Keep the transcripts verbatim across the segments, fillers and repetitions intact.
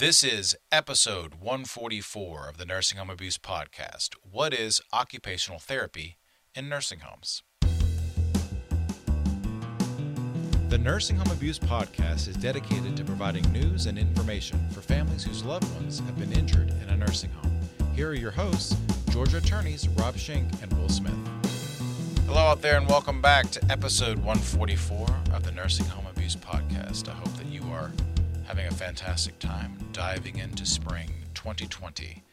This is episode one forty-four of the Nursing Home Abuse Podcast. What is occupational therapy in nursing homes? The Nursing Home Abuse Podcast is dedicated to providing news and information for families whose loved ones have been injured in a nursing home. Here are your hosts, Georgia attorneys Rob Schenk and Will Smith. Hello out there and welcome back to episode one forty-four of the Nursing Home Abuse Podcast. I hope that you are having a fantastic time diving into spring twenty twenty.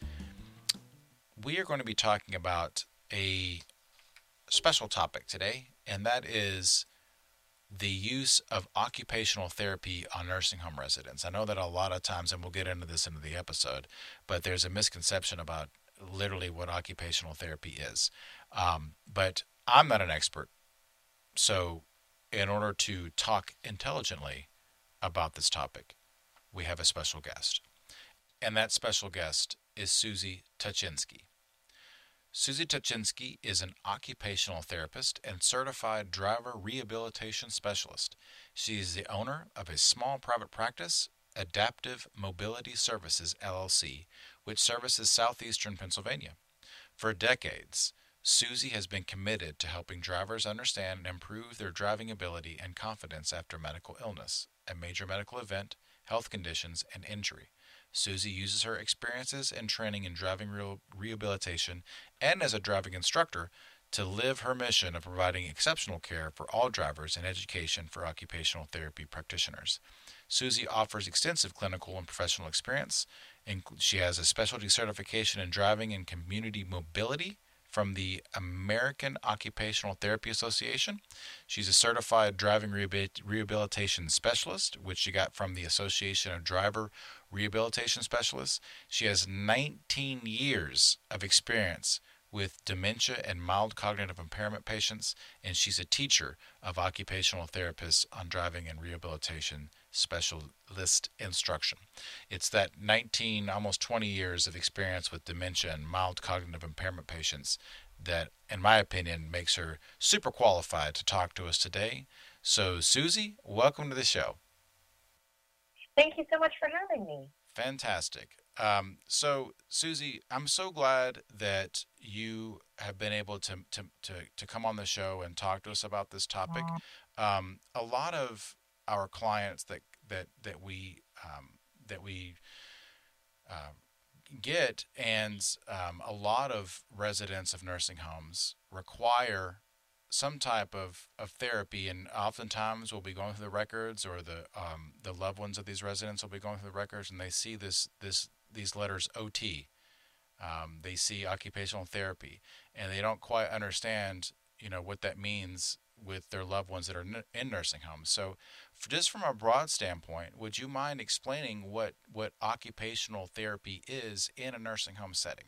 We are going to be talking about a special topic today, and that is the use of occupational therapy on nursing home residents. I know that a lot of times, and we'll get into this into the episode, but there's a misconception about literally what occupational therapy is. Um, but I'm not an expert, so in order to talk intelligently about this topic, we have a special guest. And that special guest is Susie Tuchinski. Susie Tuchinski is an occupational therapist and certified driver rehabilitation specialist. She is the owner of a small private practice, Adaptive Mobility Services, L L C, which services southeastern Pennsylvania. For decades, Susie has been committed to helping drivers understand and improve their driving ability and confidence after medical illness, a major medical event, health conditions, and injury. Susie uses her experiences and training in driving re- rehabilitation and as a driving instructor to live her mission of providing exceptional care for all drivers and education for occupational therapy practitioners. Susie offers extensive clinical and professional experience, and she has a specialty certification in driving and community mobility from the American Occupational Therapy Association. She's a certified driving rehabilitation specialist, which she got from the Association of Driver Rehabilitation Specialists. She has nineteen years of experience with dementia and mild cognitive impairment patients, and she's a teacher of occupational therapists on driving and rehabilitation specialist instruction. It's that nineteen, almost twenty years of experience with dementia and mild cognitive impairment patients that, in my opinion, makes her super qualified to talk to us today. So, Susie, welcome to the show. Thank you so much for having me. Fantastic. Um, so, Susie, I'm so glad that you have been able to, to, to, to come on the show and talk to us about this topic. Um, a lot of our clients that that that we um, that we uh, get, and um, a lot of residents of nursing homes require some type of, of therapy, and oftentimes we'll be going through the records, or the um, the loved ones of these residents will be going through the records, and they see this this these letters O T. Um, they see occupational therapy, and they don't quite understand, you know, what that means with their loved ones that are in nursing homes. So, just from a broad standpoint, would you mind explaining what what occupational therapy is in a nursing home setting?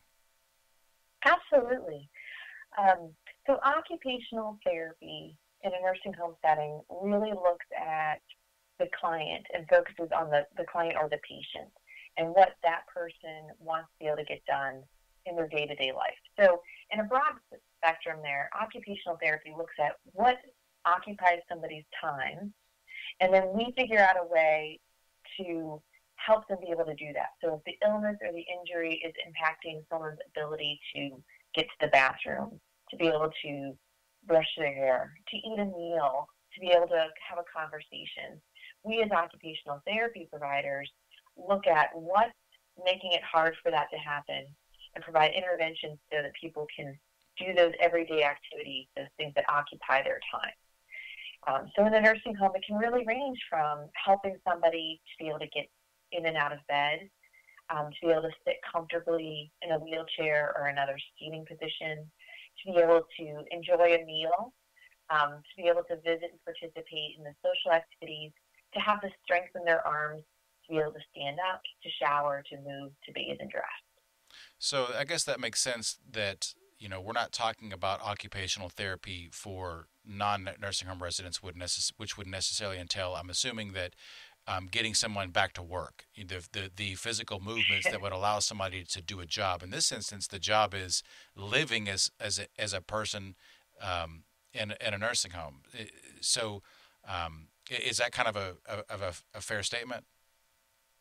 Absolutely. Um, so occupational therapy in a nursing home setting really looks at the client and focuses on the, the client or the patient and what that person wants to be able to get done in their day-to-day life. So in a broad spectrum there, occupational therapy looks at what occupies somebody's time, and then we figure out a way to help them be able to do that. So if the illness or the injury is impacting someone's ability to get to the bathroom, to be able to brush their hair, to eat a meal, to be able to have a conversation, we as occupational therapy providers look at what's making it hard for that to happen and provide interventions so that people can do those everyday activities, those things that occupy their time. Um, so in the nursing home, it can really range from helping somebody to be able to get in and out of bed, um, to be able to sit comfortably in a wheelchair or another seating position, to be able to enjoy a meal, um, to be able to visit and participate in the social activities, to have the strength in their arms, to be able to stand up, to shower, to move, to bathe and dress. So I guess that makes sense that, you know, we're not talking about occupational therapy for non-nursing home residents, would necess- which would necessarily entail, I'm assuming, that um, getting someone back to work, the, the the physical movements that would allow somebody to do a job. In this instance, the job is living as as a, as a person um, in, in a nursing home. So um, is that kind of a, a, of a, a fair statement?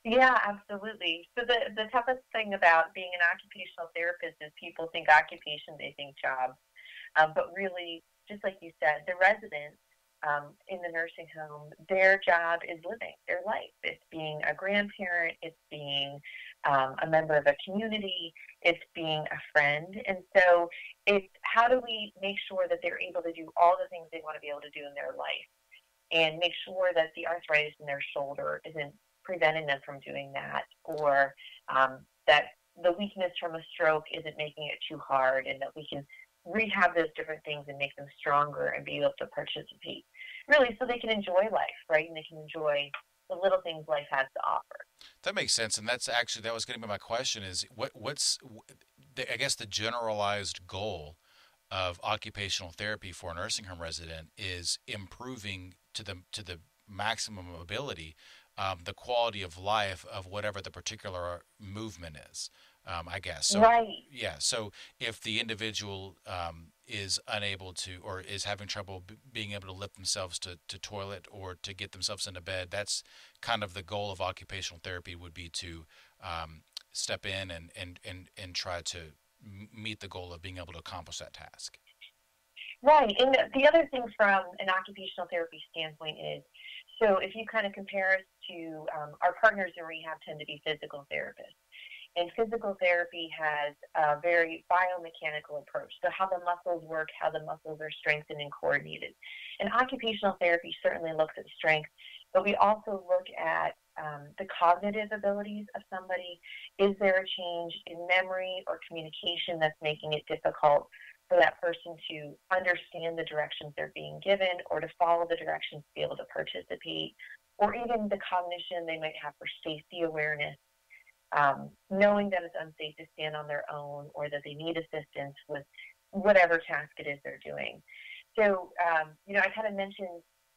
Yeah, absolutely. So the, the toughest thing about being an occupational therapist is people think occupation, they think job. Um, but really, just like you said, the residents um, in the nursing home, their job is living their life. It's being a grandparent, it's being um, a member of a community, it's being a friend. And so it's how do we make sure that they're able to do all the things they want to be able to do in their life and make sure that the arthritis in their shoulder isn't preventing them from doing that, or um, that the weakness from a stroke isn't making it too hard, and that we can rehab those different things and make them stronger and be able to participate, really, so they can enjoy life, right? And they can enjoy the little things life has to offer. That makes sense, and that's actually that was going to be my question: is what what's I guess the generalized goal of occupational therapy for a nursing home resident is improving to the to the maximum ability um, the quality of life of whatever the particular movement is. Um, I guess so. Right. Yeah. So if the individual um, is unable to, or is having trouble b- being able to lift themselves to, to toilet or to get themselves into bed, that's kind of the goal of occupational therapy would be to um, step in and, and, and, and try to m- meet the goal of being able to accomplish that task. Right. And the other thing from an occupational therapy standpoint is, so if you kind of compare us to um, our partners in rehab tend to be physical therapists. And physical therapy has a very biomechanical approach. So how the muscles work, how the muscles are strengthened and coordinated. And occupational therapy certainly looks at strength, but we also look at um, the cognitive abilities of somebody. Is there a change in memory or communication that's making it difficult for that person to understand the directions they're being given or to follow the directions to be able to participate, or even the cognition they might have for safety awareness, um, knowing that it's unsafe to stand on their own or that they need assistance with whatever task it is they're doing. So, um, you know, I kind of mentioned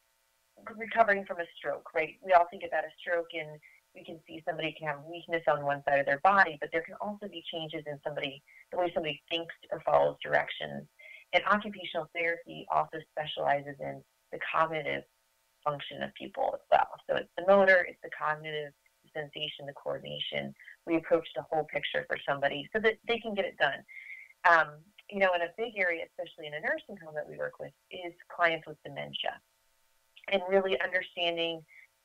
recovering from a stroke, right? We all think about a stroke and we can see somebody can have weakness on one side of their body, but there can also be changes in somebody, the way somebody thinks or follows directions. And occupational therapy also specializes in the cognitive function of people as well. So it's the motor, it's the cognitive, the sensation, the coordination. We approach the whole picture for somebody so that they can get it done. Um, you know, in a big area, especially in a nursing home that we work with, is clients with dementia, and really understanding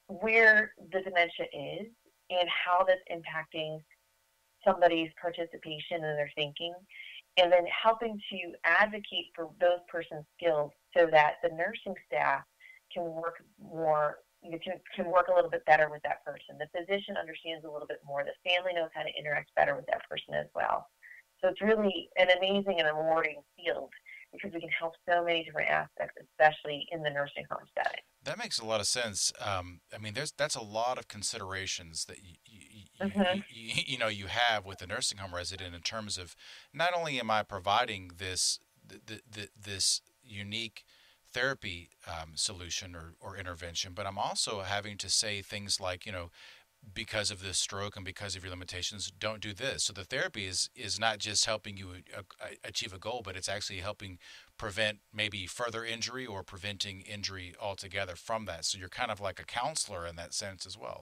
where the dementia is and how that's impacting somebody's participation and their thinking, and then helping to advocate for those persons' skills so that the nursing staff can work more, you know, can, can work a little bit better with that person. The physician understands a little bit more. The family knows how to interact better with that person as well. So it's really an amazing and rewarding field because we can help so many different aspects, especially in the nursing home setting. That makes a lot of sense. Um, I mean, there's that's a lot of considerations that you you, Mm-hmm. you, you, you know you have with a nursing home resident in terms of not only am I providing this the, the, this unique therapy um, solution or, or intervention, but I'm also having to say things like, you know, because of this stroke and because of your limitations, don't do this. So the therapy is is not just helping you uh, achieve a goal, but it's actually helping prevent maybe further injury or preventing injury altogether from that. So you're kind of like a counselor in that sense as well.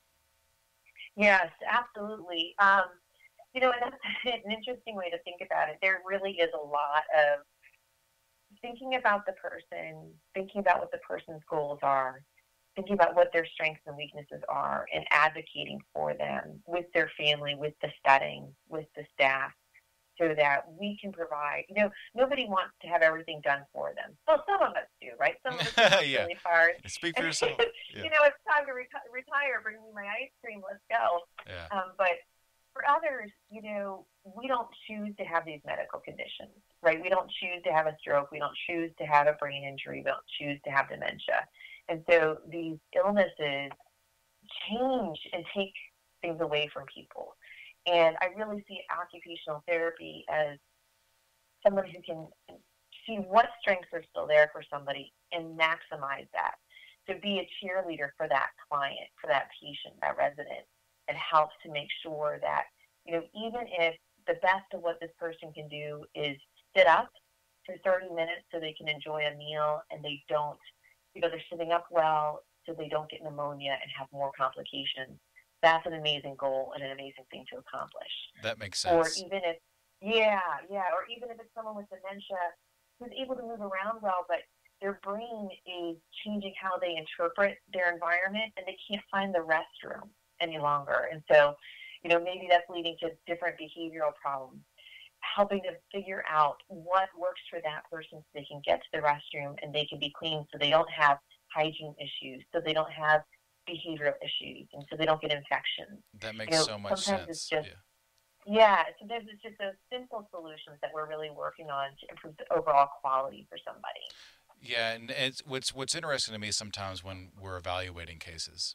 Yes, absolutely. Um, you know, and that's an interesting way to think about it. There really is a lot of thinking about the person, thinking about what the person's goals are, thinking about what their strengths and weaknesses are, and advocating for them with their family, with the setting, with the staff, so that we can provide. You know, nobody wants to have everything done for them. Well, some of us do, right? Some of us work Yeah. really hard. Speak for And, yourself. Yeah. you know, it's time to reti- retire. Bring me my ice cream. Let's go. Yeah. Um, but for others, you know, we don't choose to have these medical conditions, right? We don't choose to have a stroke. We don't choose to have a brain injury. We don't choose to have dementia. And so these illnesses change and take things away from people. And I really see occupational therapy as someone who can see what strengths are still there for somebody and maximize that. To be a cheerleader for that client, for that patient, that resident. It helps to make sure that, you know, even if the best of what this person can do is sit up for thirty minutes so they can enjoy a meal and they don't, you know, they're sitting up well so they don't get pneumonia and have more complications. that's an amazing goal and an amazing thing to accomplish. That makes Or sense. even if, yeah, yeah, or even if it's someone with dementia who's able to move around well, but their brain is changing how they interpret their environment and they can't find the restroom any longer. And so, you know, maybe that's leading to different behavioral problems. Helping to figure out what works for that person so they can get to the restroom and they can be clean so they don't have hygiene issues, so they don't have behavioral issues, and so they don't get infections. That You makes know, so much sometimes it's sense. just, Yeah. yeah, sometimes it's just those simple solutions that we're really working on to improve the overall quality for somebody. Yeah, and it's what's what's interesting to me sometimes when we're evaluating cases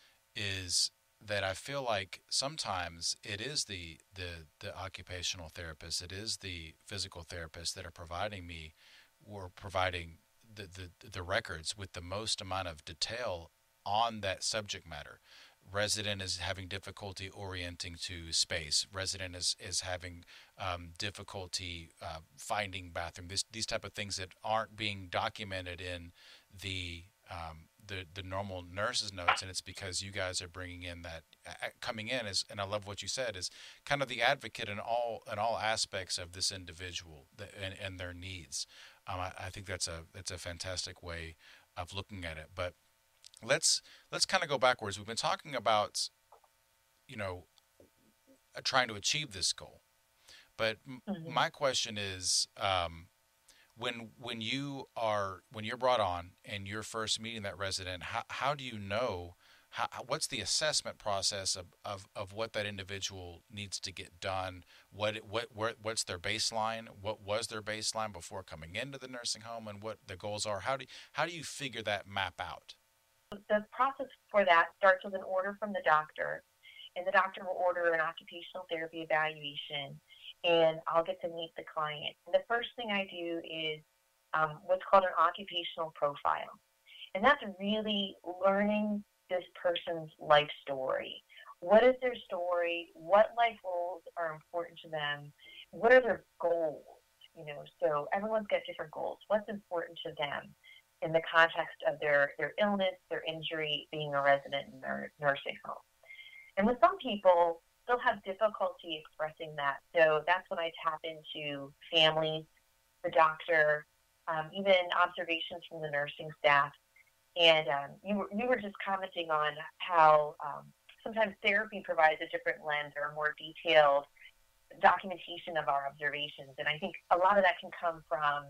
is that I feel like sometimes it is the the the occupational therapist, it is the physical therapist that are providing me or providing the the, the records with the most amount of detail on that subject matter. Resident is having difficulty orienting to space. Resident is is having um, difficulty uh, finding bathroom. This, these type of things that aren't being documented in the um, the the normal nurses notes, and it's because you guys are bringing in that uh, coming in as, and I love what you said, is kind of the advocate in all in all aspects of this individual and, and their needs. Um, I, I think that's a that's a fantastic way of looking at it. But let's let's kind of go backwards. We've been talking about, you know, uh, trying to achieve this goal, but m- Mm-hmm. my question is, um, when when you are when you're brought on and you're first meeting that resident, how how do you know? How, what's the assessment process of, of, of what that individual needs to get done? What what what what's their baseline? What was their baseline before coming into the nursing home, and what the goals are? How do how do you figure that map out? The process for that starts with an order from the doctor, and the doctor will order an occupational therapy evaluation, and I'll get to meet the client. And the first thing I do is um, what's called an occupational profile, and that's really learning this person's life story. What is their story? What life roles are important to them? What are their goals? You know, so everyone's got different goals. What's important to them in the context of their, their illness, their injury, being a resident in their nursing home? And with some people, they'll have difficulty expressing that. So that's when I tap into families, the doctor, um, even observations from the nursing staff. And um, you, were, you were just commenting on how um, sometimes therapy provides a different lens or a more detailed documentation of our observations. And I think a lot of that can come from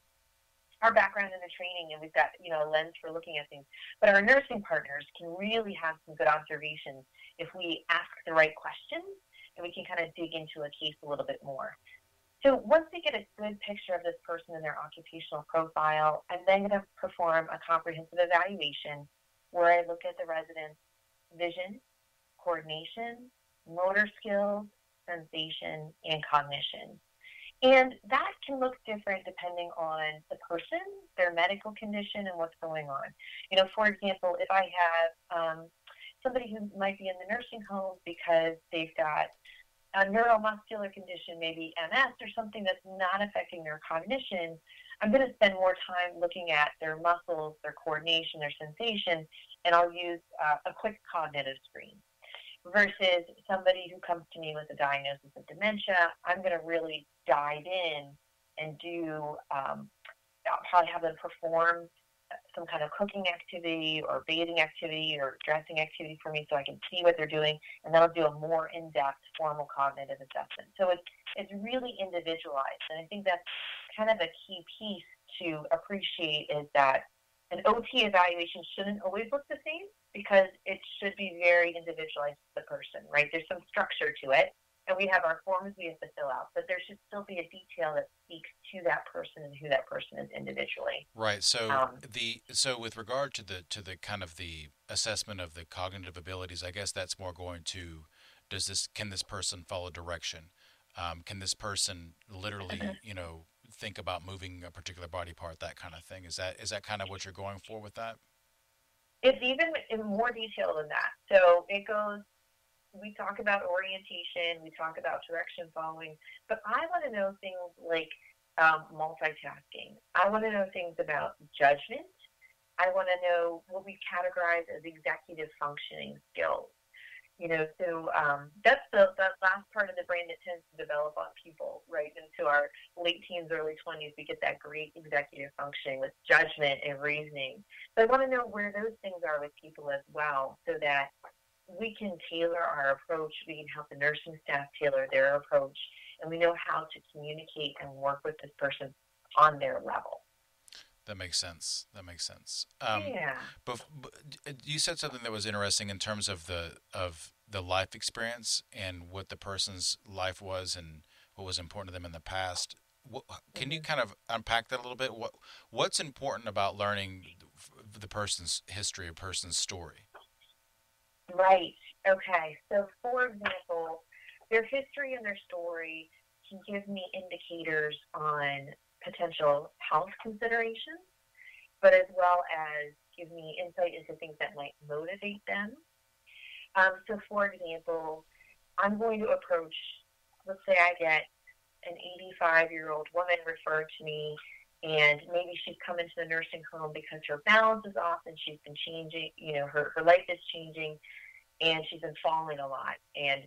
our background in the training, and we've got, you know, a lens for looking at things. But our nursing partners can really have some good observations if we ask the right questions, and we can kind of dig into a case a little bit more. So once we get a good picture of this person and their occupational profile, I'm then going to perform a comprehensive evaluation where I look at the resident's vision, coordination, motor skills, sensation, and cognition. And that can look different depending on the person, their medical condition, and what's going on. You know, for example, if I have um, somebody who might be in the nursing home because they've got a neuromuscular condition, maybe M S or something that's not affecting their cognition, I'm going to spend more time looking at their muscles, their coordination, their sensation, and I'll use uh, a quick cognitive screen. Versus somebody who comes to me with a diagnosis of dementia, I'm going to really dive in and do, um, I'll probably have them perform some kind of cooking activity or bathing activity or dressing activity for me so I can see what they're doing, and then I'll do a more in-depth formal cognitive assessment. So it's, it's really individualized, and I think that's kind of a key piece to appreciate is that an O T evaluation shouldn't always look the same because it should be very individualized to the person, right? There's some structure to it, and we have our forms we have to fill out, but there should still be a detail that speaks to that person and who that person is individually. Right. So Um, the so with regard to the to the kind of the assessment of the cognitive abilities, I guess that's more going to, does this can this person follow direction? Um, can this person literally, you know, think about moving a particular body part, that kind of thing? Is that is that kind of what you're going for with that? it's even in more detail than that. So it goes, we talk about orientation, we talk about direction following, but I want to know things like um, multitasking. I want to know things about judgment. I want to know what we categorize as executive functioning skills. You know, so um, that's the that last part of the brain that tends to develop on people, right? Into our late teens, early twenties, we get that great executive functioning with judgment and reasoning. So I want to know where those things are with people as well, so that we can tailor our approach. We can help the nursing staff tailor their approach, and we know how to communicate and work with this person on their level. That makes sense. That makes sense. Um, Yeah. but, but you said something that was interesting in terms of the of the life experience and what the person's life was and what was important to them in the past. What, can mm-hmm. you kind of unpack that a little bit? What what's important about learning the person's history, a person's story? Right. Okay. So, for example, their history and their story can give me indicators on potential health considerations, but as well as give me insight into things that might motivate them. Um, so, for example, I'm going to approach, let's say I get an eighty-five-year-old woman referred to me, and maybe she's come into the nursing home because her balance is off and she's been changing, you know, her, her life is changing, and she's been falling a lot. And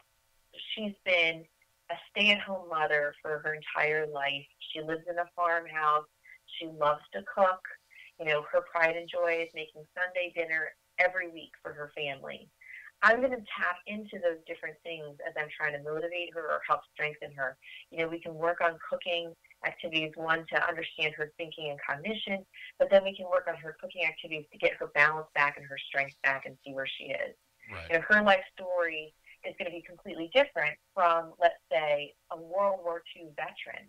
she's been a stay-at-home mother for her entire life. She lives in a farmhouse. She loves to cook. You know, her pride and joy is making Sunday dinner every week for her family. I'm going to tap into those different things as I'm trying to motivate her or help strengthen her. You know, we can work on cooking activities, one, to understand her thinking and cognition, but then we can work on her cooking activities to get her balance back and her strength back and see where she is. Right. You know, her life story is going to be completely different from, let's say, a World War Two veteran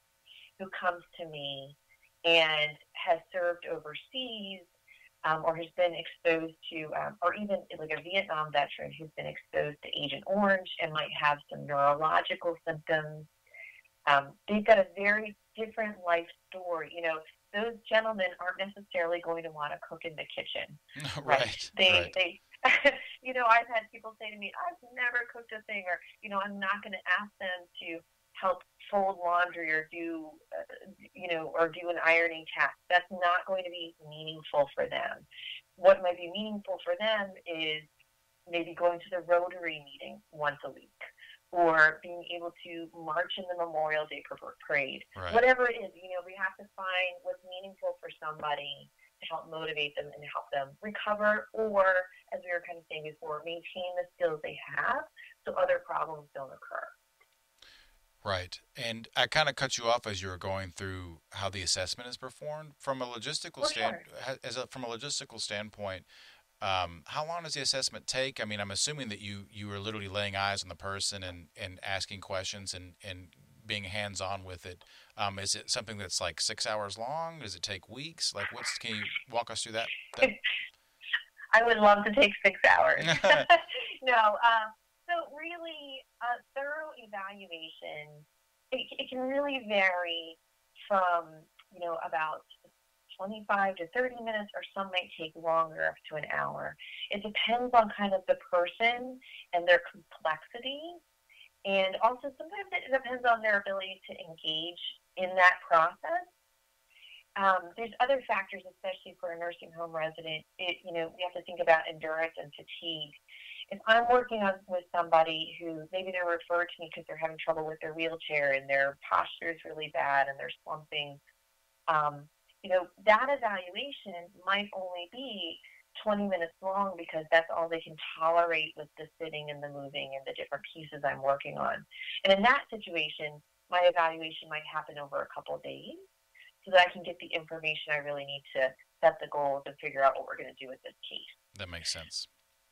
who comes to me and has served overseas, um, or has been exposed to, um, or even like a Vietnam veteran who's been exposed to Agent Orange and might have some neurological symptoms. Um, they've got a very different life story. You know, those gentlemen aren't necessarily going to want to cook in the kitchen. Right. right. They, right. they, you know, I've had people say to me, I've never cooked a thing, or, you know, I'm not going to ask them to help fold laundry or do, uh, you know, or do an ironing task. That's not going to be meaningful for them. What might be meaningful for them is maybe going to the Rotary meeting once a week, or being able to march in the Memorial Day parade. Right. Whatever it is, you know, we have to find what's meaningful for somebody to help motivate them and help them recover, or, as we were kind of saying before, maintain the skills they have so other problems don't occur. Right. And I kind of cut you off as you were going through how the assessment is performed. From a logistical well, stand, sure. as a, from a logistical standpoint, um, how long does the assessment take? I mean, I'm assuming that you, you are literally laying eyes on the person and, and asking questions and, and being hands-on with it. Um, is it something that's like six hours long? Does it take weeks? Like, what's, can you walk us through that? that? I would love to take six hours. no, uh, so really, a thorough evaluation, it, it can really vary from, you know, about twenty-five to thirty minutes, or some might take longer, up to an hour. It depends on kind of the person and their complexity. And also sometimes it depends on their ability to engage in that process. Um, there's other factors, especially for a nursing home resident. It, you know, we have to think about endurance and fatigue. If I'm working on with somebody who maybe they're referred to me because they're having trouble with their wheelchair and their posture is really bad and they're slumping, um, you know, that evaluation might only be twenty minutes long because that's all they can tolerate with the sitting and the moving and the different pieces I'm working on. And in that situation, my evaluation might happen over a couple of days so that I can get the information I really need to set the goals and figure out what we're going to do with this case. That makes sense.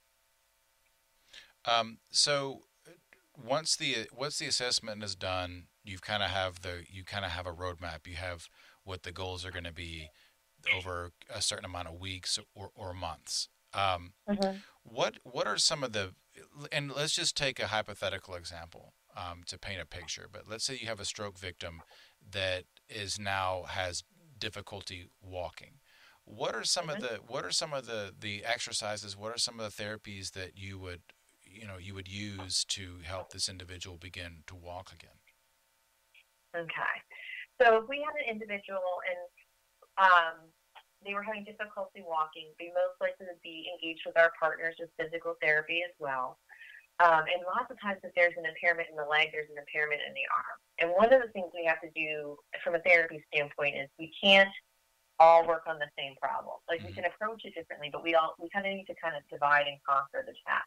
Um, so once the once the assessment is done, you kind of have the you kind of have a roadmap. You have what the goals are going to be over a certain amount of weeks or, or months. Um, mm-hmm. What what are some of the and let's just take a hypothetical example um, to paint a picture. But let's say you have a stroke victim that is now has difficulty walking. What are some mm-hmm. of the what are some of the, the exercises? What are some of the therapies that you would you know you would use to help this individual begin to walk again? Okay, so if we have an individual and um, they were having difficulty walking, they most likely would be engaged with our partners with physical therapy as well. Um, and lots of times if there's an impairment in the leg, there's an impairment in the arm. And one of the things we have to do from a therapy standpoint is we can't all work on the same problem. Like mm-hmm. we can approach it differently, but we all we kind of need to kind of divide and conquer the task.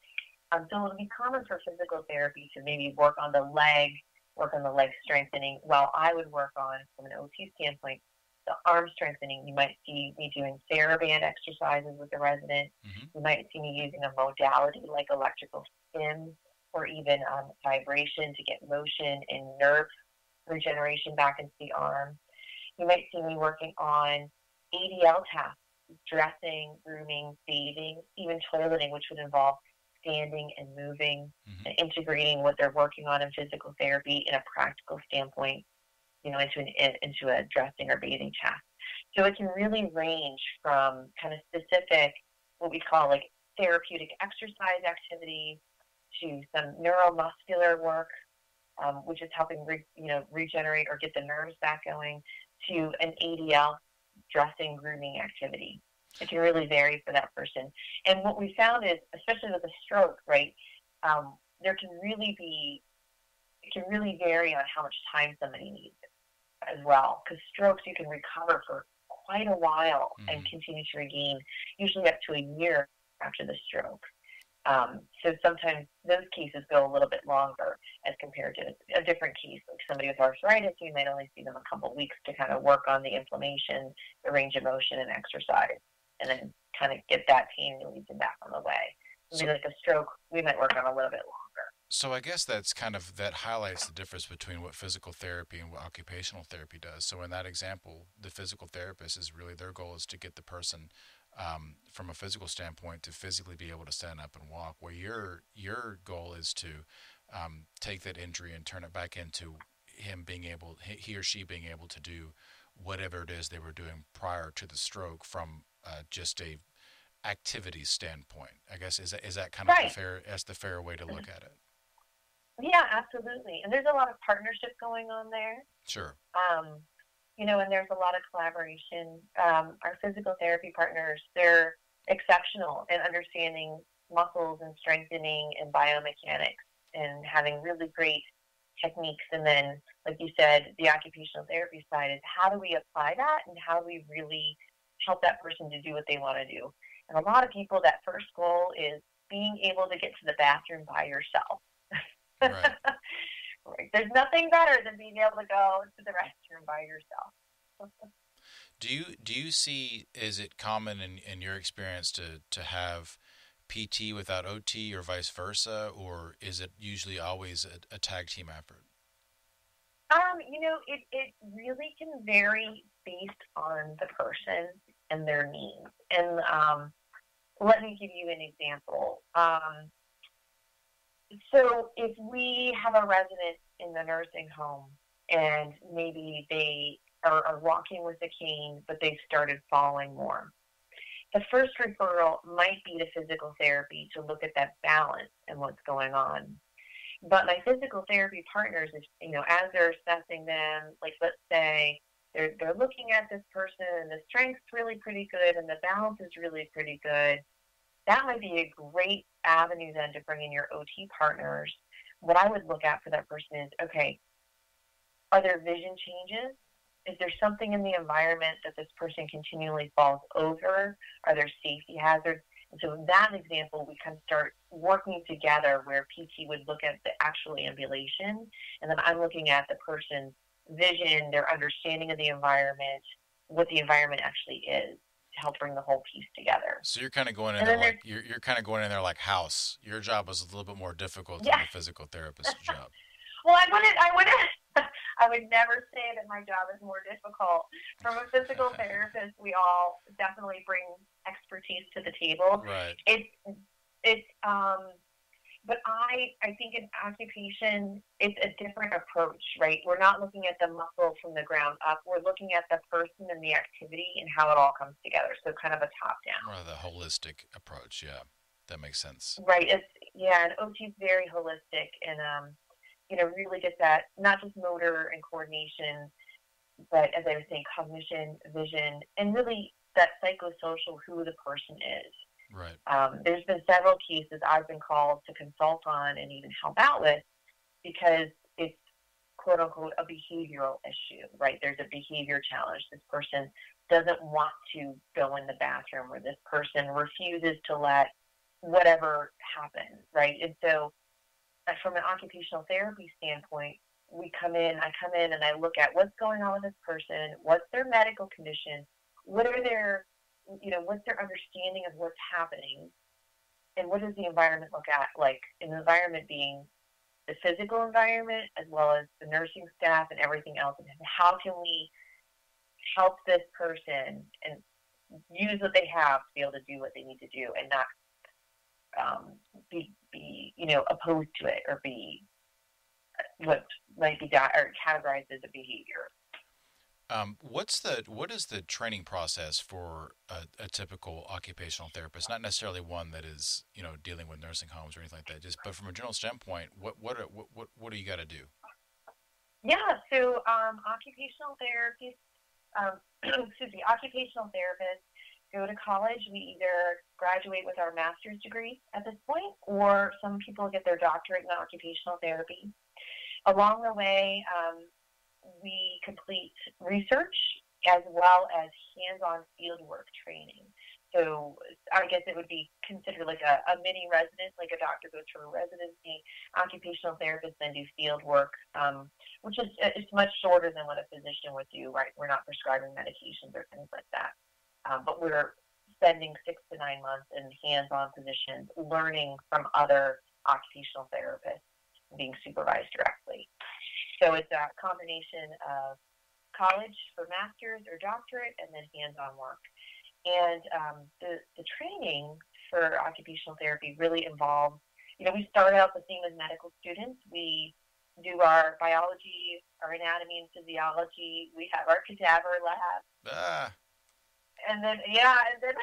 Um, so it would be common for physical therapy to maybe work on the leg, work on the leg strengthening, while I would work on, from an O T standpoint, the arm strengthening. You might see me doing TheraBand exercises with the resident. Mm-hmm. You might see me using a modality like electrical stim or even um, vibration to get motion and nerve regeneration back into the arm. You might see me working on A D L tasks, dressing, grooming, bathing, even toileting, which would involve standing and moving mm-hmm. and integrating what they're working on in physical therapy in a practical standpoint, you know, into an into a dressing or bathing task. So it can really range from kind of specific, what we call like therapeutic exercise activities, to some neuromuscular work, um, which is helping re, you know regenerate or get the nerves back going, to an A D L dressing, grooming activity. It can really vary for that person. And what we found is, especially with a stroke, right, um, there can really be, it can really vary on how much time somebody needs as well. Because strokes, you can recover for quite a while mm-hmm. and continue to regain, usually up to a year after the stroke. Um, so sometimes those cases go a little bit longer as compared to a different case, like somebody with arthritis. You might only see them a couple of weeks to kind of work on the inflammation, the range of motion, and exercise, and then kind of get that pain relief and back on the way. So, like a stroke, we might work on a little bit longer. So I guess that's kind of, that highlights the difference between what physical therapy and what occupational therapy does. So in that example, the physical therapist is really, their goal is to get the person um, from a physical standpoint to physically be able to stand up and walk, where your your goal is to um, take that injury and turn it back into him being able, he or she being able to do whatever it is they were doing prior to the stroke from uh, just a activity standpoint. I guess, is that, is that kind of right. the fair, that's the fair way to look at it? Yeah, absolutely. And there's a lot of partnership going on there. Sure. Um, you know, and there's a lot of collaboration. Um, our physical therapy partners, they're exceptional in understanding muscles and strengthening and biomechanics and having really great techniques. And then, like you said, the occupational therapy side is how do we apply that and how do we really help that person to do what they want to do. And a lot of people, that first goal is being able to get to the bathroom by yourself. Right. Right. There's nothing better than being able to go to the restroom by yourself. do you do you see, is it common in, in your experience to, to have P T without O T or vice versa, or is it usually always a, a tag team effort? Um, you know, it, it really can vary based on the person and their needs. And um, let me give you an example. Um, so if we have a resident in the nursing home and maybe they are, are walking with a cane, but they've started falling more, the first referral might be to physical therapy to look at that balance and what's going on. But my physical therapy partners, you know, as they're assessing them, like let's say they're they're looking at this person and the strength's really pretty good and the balance is really pretty good, that might be a great avenue then to bring in your O T partners. What I would look at for that person is, okay, are there vision changes? Is there something in the environment that this person continually falls over? Are there safety hazards? And so in that example, we can start working together where P T would look at the actual ambulation, and then I'm looking at the person's vision, their understanding of the environment, what the environment actually is, to help bring the whole piece together. So you're kind of going in there like you're you're kind of going in there like House. Your job is a little bit more difficult yeah. than the physical therapist's job. Well, I wouldn't. I wouldn't. I would never say that my job is more difficult. From a physical therapist, we all definitely bring expertise to the table. Right. It's it's um, but I I think in occupation it's a different approach, right? We're not looking at the muscle from the ground up. We're looking at the person and the activity and how it all comes together. So kind of a top down. Or the holistic approach. Yeah, that makes sense. Right. It's yeah, and O T is very holistic and um. you know, really get that, not just motor and coordination, but as I was saying, cognition, vision, and really that psychosocial who the person is. Right. Um, there's been several cases I've been called to consult on and even help out with because it's quote unquote a behavioral issue, right? There's a behavior challenge. This person doesn't want to go in the bathroom, or this person refuses to let whatever happen, right? And so from an occupational therapy standpoint, we come in, I come in and I look at what's going on with this person, what's their medical condition, what are their, you know, what's their understanding of what's happening, and what does the environment look at like, an environment being the physical environment as well as the nursing staff and everything else, and how can we help this person and use what they have to be able to do what they need to do and not um, be, be, you know, opposed to it or be what might be di- or categorized as a behavior. Um, what's the what is the training process for a, a typical occupational therapist? Not necessarily one that is, you know, dealing with nursing homes or anything like that. Just but from a general standpoint, what what are, what what, what do you got to do? Yeah, so um, occupational therapists, um, excuse me, occupational therapists go to college. We either graduate with our master's degree at this point, or some people get their doctorate in occupational therapy. Along the way, um, we complete research as well as hands-on fieldwork training. So I guess it would be considered like a, a mini resident, like a doctor goes for a residency. Occupational therapists then do field work, um, which is it's much shorter than what a physician would do, right? We're not prescribing medications or things like that. Um, but we're spending six to nine months in hands-on positions, learning from other occupational therapists, being supervised directly. So it's a combination of college for master's or doctorate and then hands-on work. And um, the, the training for occupational therapy really involves, you know, we start out the same as medical students. We do our biology, our anatomy and physiology. We have our cadaver lab. Ah. And then, yeah, and then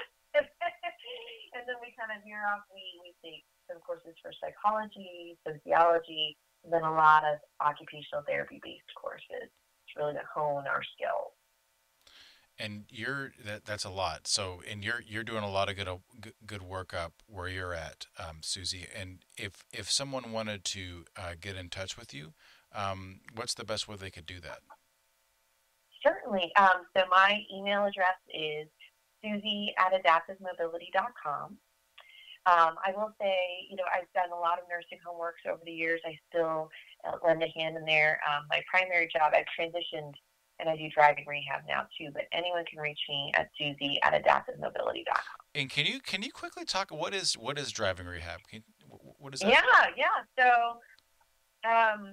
and then we kind of veer off. We, we take some courses for psychology, sociology, and then a lot of occupational therapy-based courses to really to hone our skills. And you're that that's a lot. So, and you're you're doing a lot of good good work up where you're at, um, Susie. And if if someone wanted to uh, get in touch with you, um, what's the best way they could do that? Certainly. Um, so my email address is Susie at adaptive mobility dot com. Um, I will say, you know, I've done a lot of nursing home works over the years. I still uh, lend a hand in there. Um, my primary job, I've transitioned and I do driving rehab now too, but anyone can reach me at Susie at adaptive mobility dot com. And can you can you quickly talk, what is what is driving rehab? Can, what is that? Yeah, yeah. So um,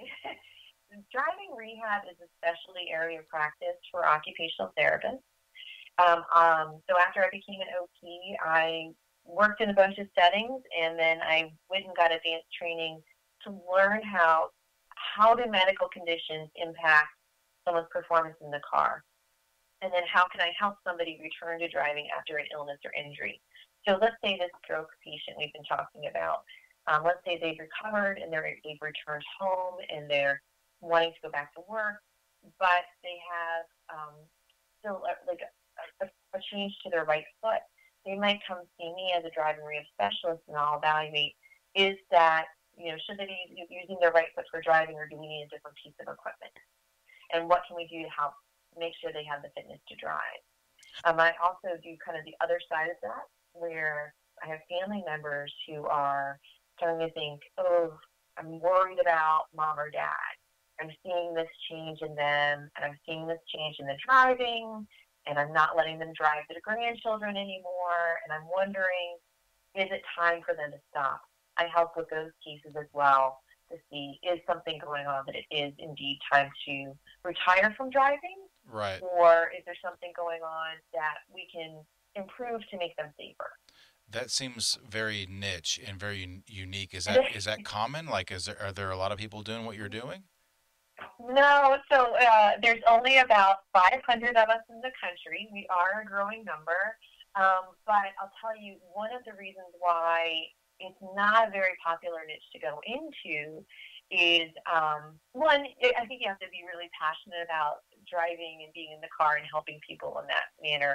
driving rehab is a specialty area of practice for occupational therapists. Um, um, so after I became an O T, I worked in a bunch of settings, and then I went and got advanced training to learn how how do medical conditions impact someone's performance in the car, and then how can I help somebody return to driving after an illness or injury. So let's say this stroke patient we've been talking about, um, let's say they've recovered and they're, they've returned home and they're wanting to go back to work, but they have um, still a, like a, a change to their right foot. They might come see me as a driving rehab specialist, and I'll evaluate, is that, you know, should they be using their right foot for driving, or do we need a different piece of equipment? And what can we do to help make sure they have the fitness to drive? Um, I also do kind of the other side of that, where I have family members who are starting to think, oh, I'm worried about mom or dad. I'm seeing this change in them, and I'm seeing this change in the driving, and I'm not letting them drive the grandchildren anymore, and I'm wondering, is it time for them to stop? I help with those cases as well to see, is something going on that it is indeed time to retire from driving? Right. Or is there something going on that we can improve to make them safer? That seems very niche and very unique. Is that is that common? Like, is there are there a lot of people doing what you're doing? No, so uh, there's only about five hundred of us in the country. We are a growing number, um, but I'll tell you, one of the reasons why it's not a very popular niche to go into is, um, one, I think you have to be really passionate about driving and being in the car and helping people in that manner.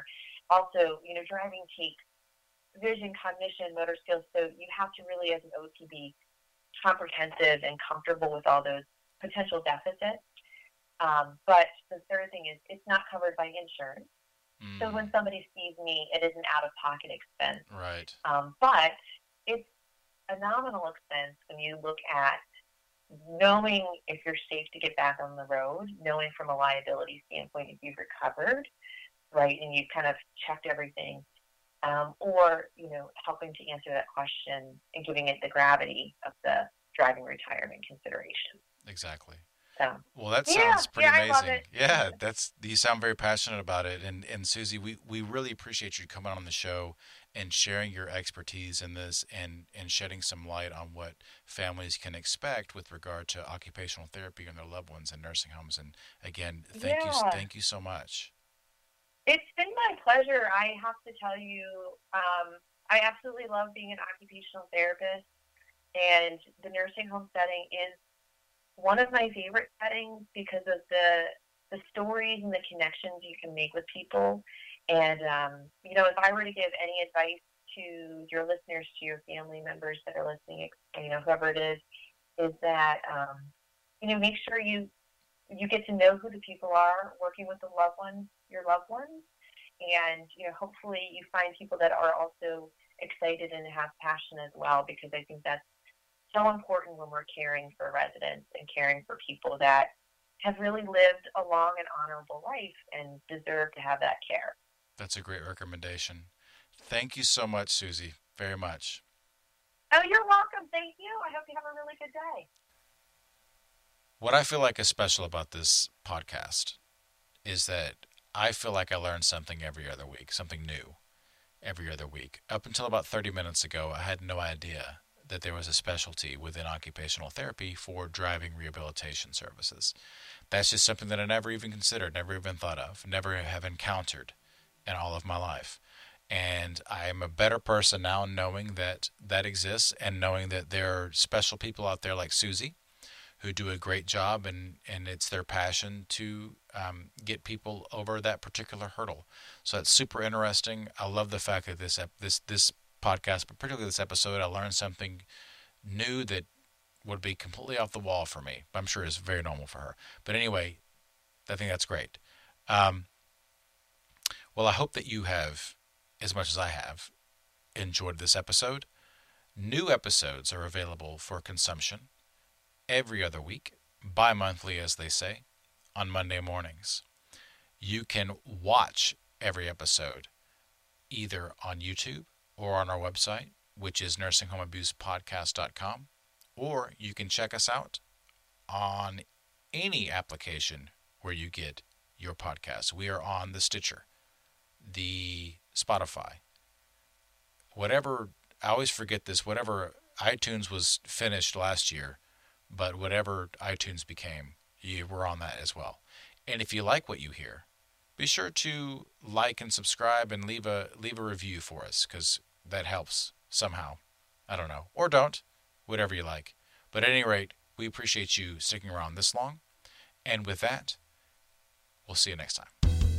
also, you know, driving takes vision, cognition, motor skills, so you have to really, as an O T, be comprehensive and comfortable with all those potential deficits. Um, but the third thing is it's not covered by insurance. Mm. So when somebody sees me, it is an out-of-pocket expense. Right. Um, but it's a nominal expense when you look at knowing if you're safe to get back on the road, knowing from a liability standpoint if you've recovered, right, and you've kind of checked everything, um, or, you know, helping to answer that question and giving it the gravity of the driving retirement consideration. Exactly. So, well, that sounds yeah, pretty yeah, amazing. I love it. Yeah, that's you sound very passionate about it. And and Susie, we, we really appreciate you coming on the show and sharing your expertise in this and, and shedding some light on what families can expect with regard to occupational therapy and their loved ones in nursing homes. And again, thank yeah. you thank you so much. It's been my pleasure. I have to tell you, um, I absolutely love being an occupational therapist, and the nursing home setting is one of my favorite settings because of the the stories and the connections you can make with people. And, um, you know, if I were to give any advice to your listeners, to your family members that are listening, you know, whoever it is, is that, um, you know, make sure you you get to know who the people are working with the loved ones, your loved ones. And, you know, hopefully you find people that are also excited and have passion as well, because I think that's so important when we're caring for residents and caring for people that have really lived a long and honorable life and deserve to have that care. That's a great recommendation. Thank you so much, Susie, very much. Oh, you're welcome. Thank you. I hope you have a really good day. What I feel like is special about this podcast is that I feel like I learn something every other week, something new every other week. Up until about thirty minutes ago, I had no idea that there was a specialty within occupational therapy for driving rehabilitation services. That's just something that I never even considered, never even thought of, never have encountered in all of my life. And I am a better person now knowing that that exists and knowing that there are special people out there like Susie who do a great job, and, and it's their passion to um, get people over that particular hurdle. So that's super interesting. I love the fact that this this this podcast, but particularly this episode, I learned something new that would be completely off the wall for me. I'm sure it's very normal for her. But anyway, I think that's great. Um, well, I hope that you have, as much as I have, enjoyed this episode. New episodes are available for consumption every other week, bi-monthly as they say, on Monday mornings. You can watch every episode either on YouTube or on our website, which is nursing home abuse podcast dot com, or you can check us out on any application where you get your podcasts. We are on the Stitcher, the Spotify, whatever, I always forget this, whatever iTunes was finished last year, but whatever iTunes became, you were on that as well. And if you like what you hear, be sure to like and subscribe and leave a leave a review for us, because that helps somehow. I don't know. Or don't. Whatever you like. But at any rate, we appreciate you sticking around this long. And with that, we'll see you next time.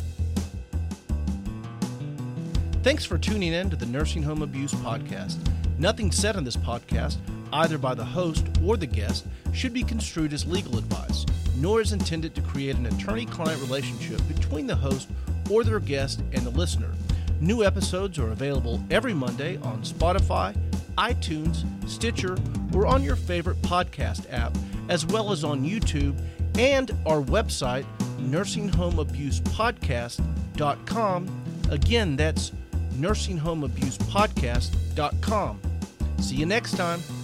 Thanks for tuning in to the Nursing Home Abuse Podcast. Nothing said on this podcast, either by the host or the guest, should be construed as legal advice, nor is intended to create an attorney-client relationship between the host or their guest and the listener. New episodes are available every Monday on Spotify, iTunes, Stitcher, or on your favorite podcast app, as well as on YouTube and our website, nursing home abuse podcast dot com. Again, that's nursing home abuse podcast dot com. See you next time.